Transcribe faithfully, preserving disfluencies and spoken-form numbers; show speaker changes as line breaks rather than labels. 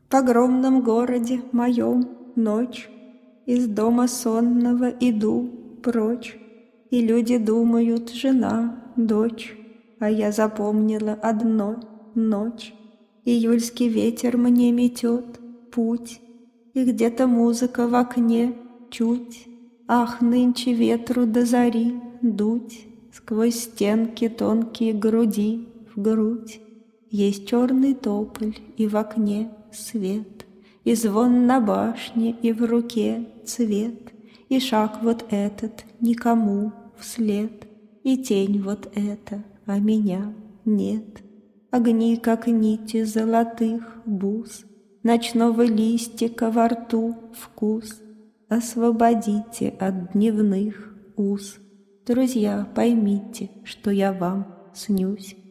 В огромном городе моем ночь, из дома сонного иду прочь, и люди думают: жена, дочь, а я запомнила одно — ночь. Июльский ветер мне метет путь, и где-то музыка в окне чуть. Ах, нынче ветру до зари дуть сквозь стенки тонкие груди в грудь. Есть черный тополь, и в окне свет, и звон на башне, и в руке цвет, и шаг вот этот никому вслед, и тень вот эта, а меня нет. Огни, как нити золотых бус, ночного листика во рту вкус. Освободите от дневных уз. Друзья, поймите, что я вам снюсь.